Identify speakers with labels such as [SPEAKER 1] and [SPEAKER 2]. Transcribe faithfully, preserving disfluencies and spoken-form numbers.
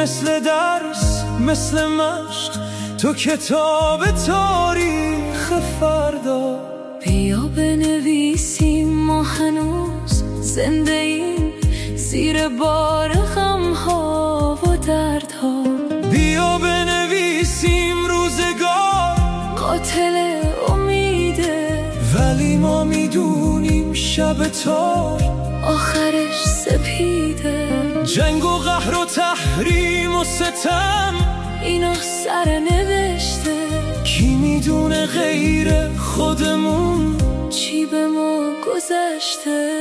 [SPEAKER 1] مثل درس مثل مشق تو کتاب تاریخ فردا.
[SPEAKER 2] بیا بنویسیم ما هنوز زنده ایم زیر بار غم‌ها و دردها.
[SPEAKER 1] بیا بنویسیم روزگار
[SPEAKER 2] قاتل امیده،
[SPEAKER 1] ولی ما میدونیم شب تار
[SPEAKER 2] آخرش سپیده.
[SPEAKER 1] جنگ و قهر و تحریم و ستم
[SPEAKER 2] اینا سر نوشته،
[SPEAKER 1] کی میدونه غیر خودمون
[SPEAKER 2] چی به ما گذشته.